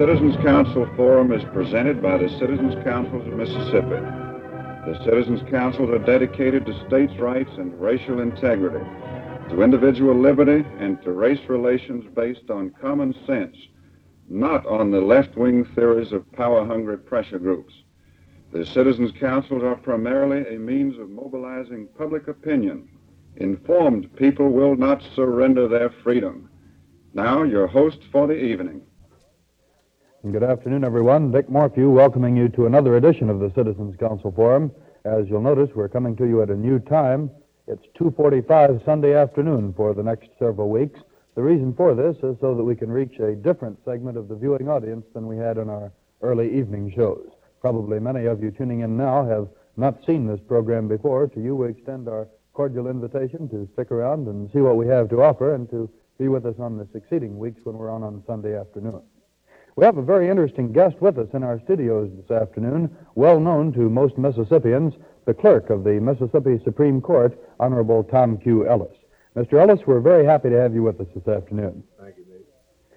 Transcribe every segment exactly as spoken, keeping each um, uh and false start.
Citizens Council Forum is presented by the Citizens Councils of Mississippi. The Citizens Councils are dedicated to states' rights and racial integrity, to individual liberty, and to race relations based on common sense, not on the left-wing theories of power-hungry pressure groups. The Citizens Councils are primarily a means of mobilizing public opinion. Informed people will not surrender their freedom. Now, your host for the evening. Good afternoon, everyone. Dick Morphew welcoming you to another edition of the Citizens Council Forum. As you'll notice, we're coming to you at a new time. It's two forty-five Sunday afternoon for the next several weeks. The reason for this is so that we can reach a different segment of the viewing audience than we had in our early evening shows. Probably many of you tuning in now have not seen this program before. To you, we extend our cordial invitation to stick around and see what we have to offer and to be with us on the succeeding weeks when we're on on Sunday afternoon. We have a very interesting guest with us in our studios this afternoon, well known to most Mississippians, the clerk of the Mississippi Supreme Court, Honorable Tom Q. Ellis. Mister Ellis, we're very happy to have you with us this afternoon. Thank you, Dave.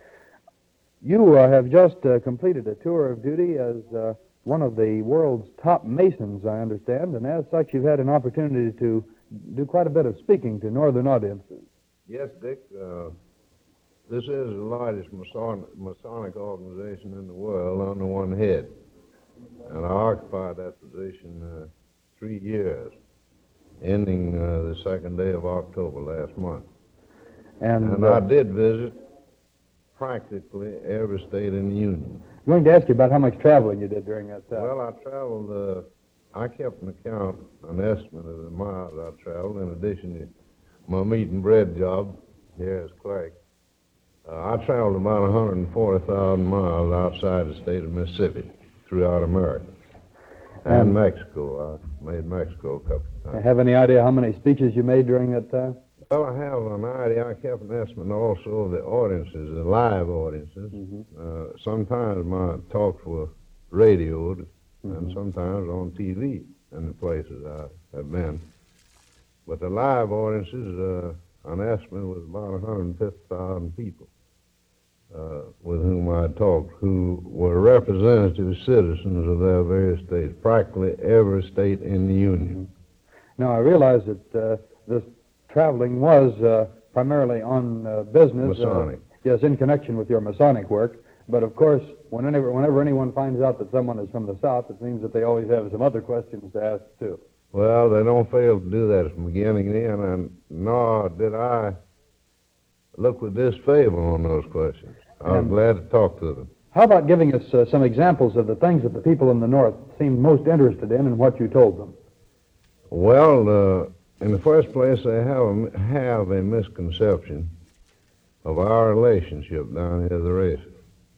You uh, have just uh, completed a tour of duty as uh, one of the world's top Masons, I understand, and as such you've had an opportunity to do quite a bit of speaking to northern audiences. Yes, Dick. Uh, this is the largest Masonic, Masonic organization in the world under one head. And I occupied that position uh, three years, ending uh, the second day of October last month. And, and uh, I did visit practically every state in the Union. I'm going to ask you about how much traveling you did during that time. Well, I traveled, uh, I kept an account, an estimate of the miles I traveled, in addition to my meat and bread job here as clerk. Uh, I traveled about one hundred forty thousand miles outside the state of Mississippi, throughout America. And Um, Mexico. I made Mexico a couple of times. Have any idea how many speeches you made during that time? Well, I have an idea. I kept an estimate also of the audiences, the live audiences. Mm-hmm. Uh, sometimes my talks were radioed, Mm-hmm. and sometimes on T V in the places I have been. But the live audiences, uh, an estimate was about one hundred fifty thousand people uh, with whom I talked, who were representative citizens of their various states, practically every state in the Union. Now, I realize that uh, this traveling was uh, primarily on uh, business. Masonic. Uh, yes, in connection with your Masonic work. But, of course, whenever, whenever anyone finds out that someone is from the South, it seems that they always have some other questions to ask, too. Well, they don't fail to do that from beginning to end, and nor did I look with disfavor on those questions. I was And glad to talk to them. How about giving us uh, some examples of the things that the people in the North seemed most interested in and what you told them? Well, uh, in the first place, they have a, have a misconception of our relationship down here, the races.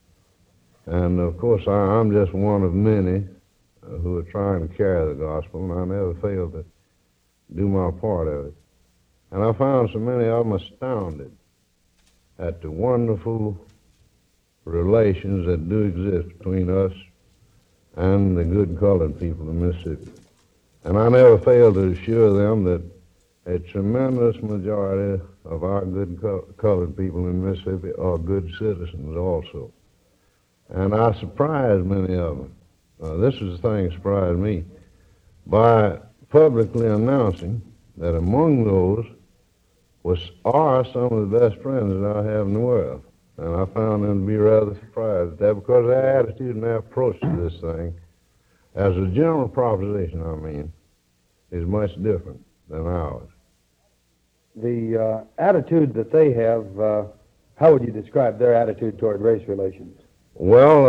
And, of course, I, I'm just one of many uh, who are trying to carry the gospel, and I never fail to do my part of it. And I found so many of them astounded at the wonderful relations that do exist between us and the good colored people of Mississippi. And I never failed to assure them that a tremendous majority of our good co- colored people in Mississippi are good citizens also. And I surprised many of them. Uh, this is the thing that surprised me, by publicly announcing that among those was are some of the best friends that I have in the world. And I found them to be rather surprised at that, because their attitude and their approach to this thing, as a general proposition, I mean, is much different than ours. The uh, attitude that they have, uh, how would you describe their attitude toward race relations? Well,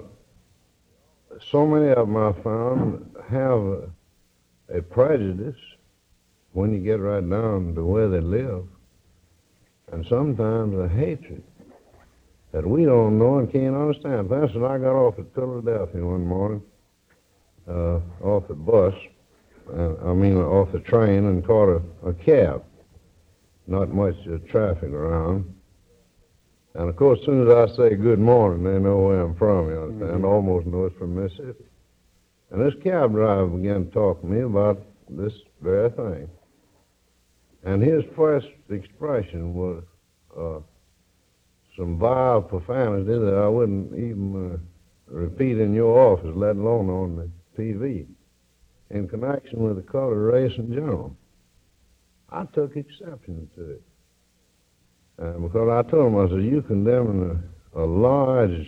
uh, so many of them I found have a, a prejudice when you get right down to where they live, and sometimes a hatred that we don't know and can't understand. For instance, I got off at Philadelphia one morning, uh, off the bus, uh, I mean off the train, and caught a, a cab. Not much uh, traffic around. And, of course, as soon as I say good morning, they know where I'm from, you understand, mm-hmm. Almost know it's from Mississippi. And this cab driver began to talk to me about this very thing. And his first expression was uh, some vile profanity that I wouldn't even uh, repeat in your office, let alone on the T V, in connection with the colored race in general. I took exception to it. Uh, because I told him, I said, you condemning a, a large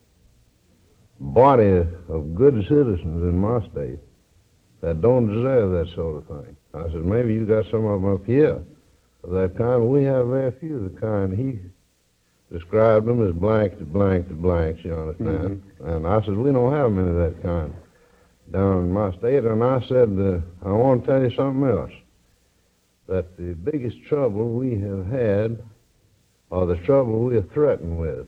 body of good citizens in my state that don't deserve that sort of thing. I said, maybe you got some of them up here of that kind. We have very few of the kind. He described them as blank to blank to blanks, you understand? Mm-hmm. And I said, we don't have many of that kind down in my state. And I said, uh, I want to tell you something else, that the biggest trouble we have had, or the trouble we are threatened with,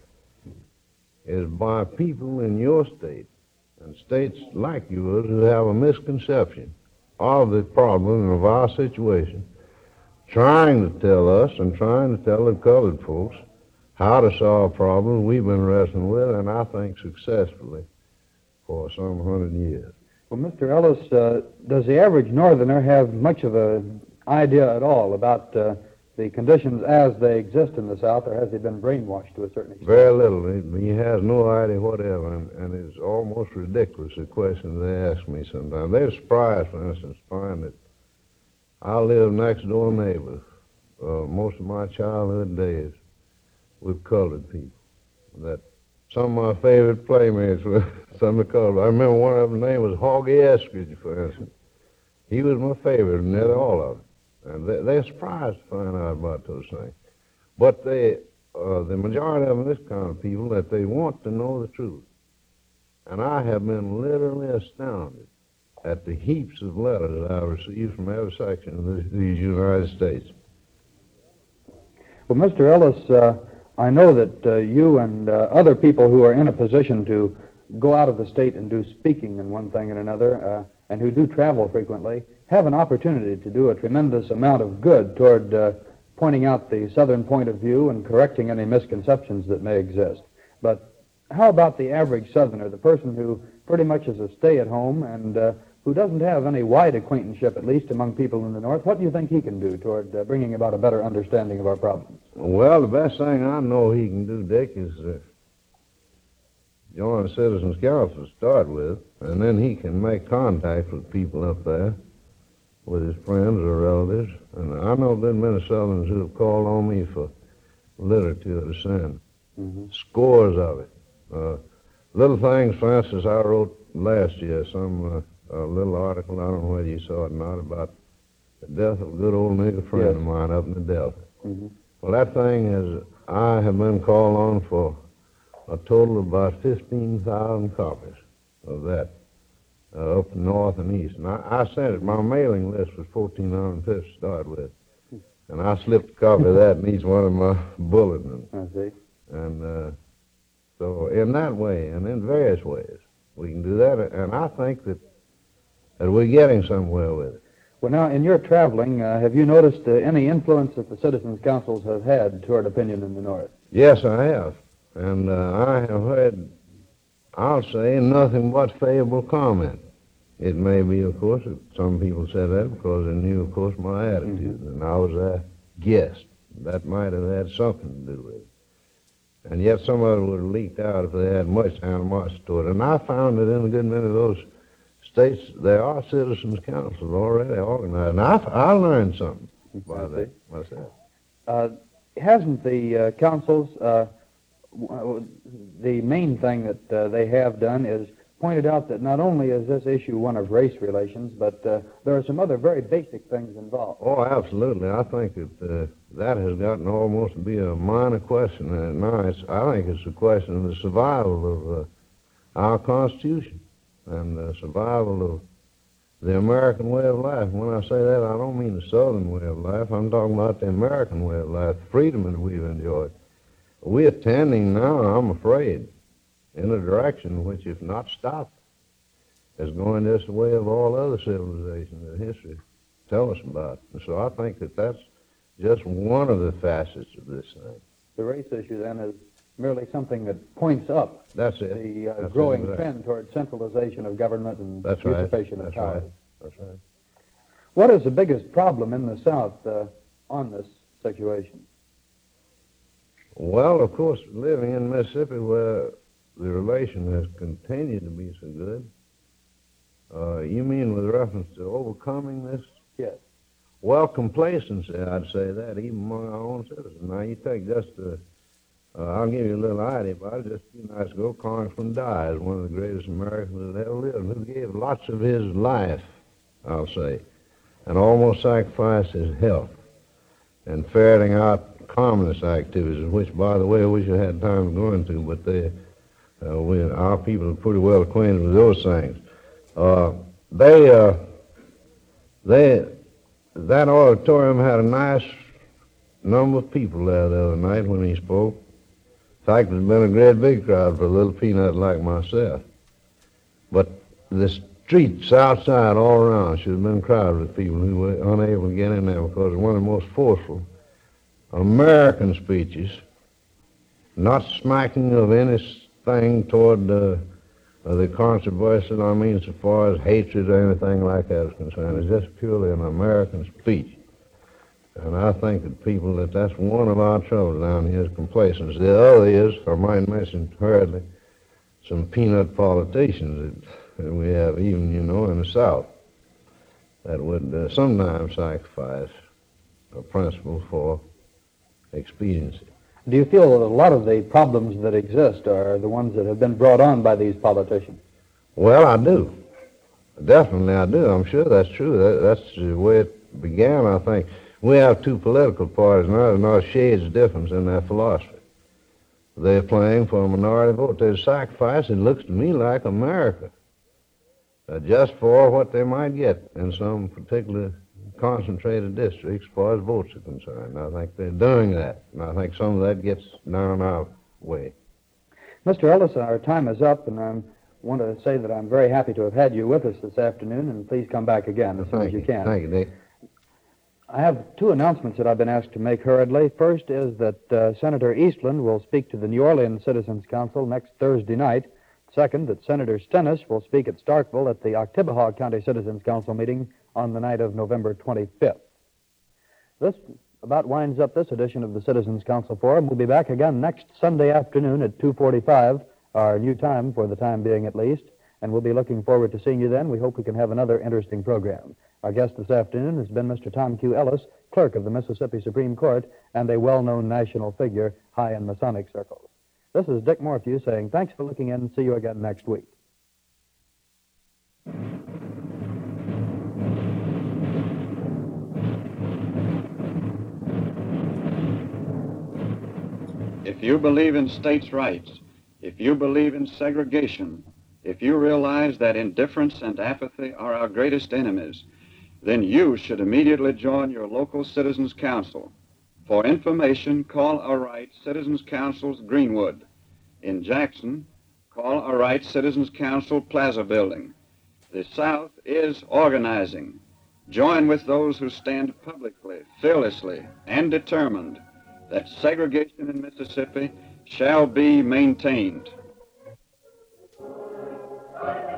is by people in your state and states like yours who have a misconception of the problem of our situation, trying to tell us and trying to tell the colored folks how to solve problems we've been wrestling with, and I think successfully, for some hundred years. Well, Mister Ellis, uh, does the average Northerner have much of an idea at all about uh, the conditions as they exist in the South, or has he been brainwashed to a certain extent? Very little. He, he has no idea whatever, and, and it's almost ridiculous, the questions they ask me sometimes. They're surprised, for instance, to find that I live next door neighbors uh, most of my childhood days with colored people. That some of my favorite playmates were some of the colored. I remember one of them name was Hoggy Eskridge, for instance. He was my favorite, and nearly all of them. And they, they're surprised to find out about those things. But they, uh, the majority of them are this kind of people, that they want to know the truth. And I have been literally astounded at the heaps of letters I've received from every section of this, these United States. Well, Mister Ellis, uh, I know that uh, you and uh, other people who are in a position to go out of the state and do speaking and one thing and another, uh, and who do travel frequently, have an opportunity to do a tremendous amount of good toward uh, pointing out the Southern point of view and correcting any misconceptions that may exist. But how about the average Southerner, the person who pretty much is a stay-at-home and uh, who doesn't have any wide acquaintanceship, at least among people in the North? What do you think he can do toward uh, bringing about a better understanding of our problems? Well, the best thing I know he can do, Dick, is uh, join the Citizens Council to start with, and then he can make contact with people up there, with his friends or relatives. And I know there have been many Southerners who have called on me for literature to send. Mm-hmm. Scores of it. Uh, little things, for instance, I wrote last year, some uh, a little article, I don't know whether you saw it or not, about the death of a good old nigger friend yes. of mine up in the Delta. Mm-hmm. Well, that thing is, I have been called on for a total of about fifteen thousand copies of that. Uh, up north and east. And I, I sent it. My mailing list was fourteen hundred fifty to start with. And I slipped a copy of that in each one of my bulletins. I see. And uh, so in that way, and in various ways, we can do that. And I think that, that we're getting somewhere with it. Well, now, in your traveling, uh, have you noticed uh, any influence that the Citizens' Councils have had toward opinion in the North? Yes, I have. And uh, I have heard, I'll say, nothing but favorable comment. It may be, of course, some people said that because they knew, of course, my attitude, mm-hmm. and I was a guest. That might have had something to do with it. And yet some of it would have leaked out if they had much animosity to it. And I found that in a good many of those states, there are citizens' councils already organized. And I, I learned something by that myself. Uh, hasn't the uh, councils, uh, w- the main thing that uh, they have done is pointed out that not only is this issue one of race relations, but uh, there are some other very basic things involved. Oh, absolutely. I think that uh, that has gotten almost to be a minor question. And now it's, I think it's a question of the survival of uh, our Constitution and the survival of the American way of life. And when I say that, I don't mean the Southern way of life. I'm talking about the American way of life, the freedom that we've enjoyed. We're tending now, I'm afraid, in a direction which, if not stopped, is going this way of all other civilizations that history tells us about. And so I think that that's just one of the facets of this thing. The race issue, then, is merely something that points up. That's it. The uh, that's growing exactly. trend toward centralization of government and that's usurpation right. of that's power. Right. That's right. What is the biggest problem in the South uh, on this situation? Well, of course, living in Mississippi where the relation has continued to be so good, uh, you mean with reference to overcoming this? Yes. Well, complacency, I'd say that, even among our own citizens. Now, you take just a, uh, I'll give you a little idea about it. Just a few nights ago, Congressman Dyer is one of the greatest Americans that ever lived, who gave lots of his life, I'll say, and almost sacrificed his health in ferreting out communist activities, which, by the way, I wish I had time to go into, but they, uh, we, our people are pretty well acquainted with those things. Uh, they, uh, they, that auditorium had a nice number of people there the other night when he spoke. In fact, there's been a great big crowd for a little peanut like myself. But the streets outside all around should have been crowded with people who were unable to get in there because one of the most forceful American speeches, not smacking of anything toward uh, uh, the controversial, I mean, so far as hatred or anything like that is concerned. It's just purely an American speech. And I think that people, that that's one of our troubles down here is complacency. The other is, I might mention hurriedly, some peanut politicians that, that we have even, you know, in the South that would uh, sometimes sacrifice a principle for expediency. Do you feel that a lot of the problems that exist are the ones that have been brought on by these politicians? Well, I do. Definitely I do. I'm sure that's true. That, that's the way it began, I think. We have two political parties now. There's not a shade's difference in their philosophy. They're playing for a minority vote. There's sacrifice, it looks to me like America, uh, just for what they might get in some particular concentrated districts as far as votes are concerned. I think they're doing that, and I think some of that gets down our way. Mister Ellis, our time is up, and I want to say that I'm very happy to have had you with us this afternoon, and please come back again as soon as you can. Thank you, Dick. I have two announcements that I've been asked to make hurriedly. First is that uh, Senator Eastland will speak to the New Orleans Citizens Council next Thursday night. Second, that Senator Stennis will speak at Starkville at the Oktibbeha County Citizens Council meeting on the night of November twenty-fifth. This about winds up this edition of the Citizens Council Forum. We'll be back again next Sunday afternoon at two forty-five, our new time for the time being at least, and we'll be looking forward to seeing you then. We hope we can have another interesting program. Our guest this afternoon has been Mister Tom Q. Ellis, clerk of the Mississippi Supreme Court and a well-known national figure high in Masonic circles. This is Dick Morphew saying thanks for looking in and see you again next week. If you believe in states' rights, if you believe in segregation, if you realize that indifference and apathy are our greatest enemies, then you should immediately join your local Citizens Council. For information, call or write Citizens Council's Greenwood. In Jackson, call or write Citizens Council Plaza Building. The South is organizing. Join with those who stand publicly, fearlessly, and determined that segregation in Mississippi shall be maintained.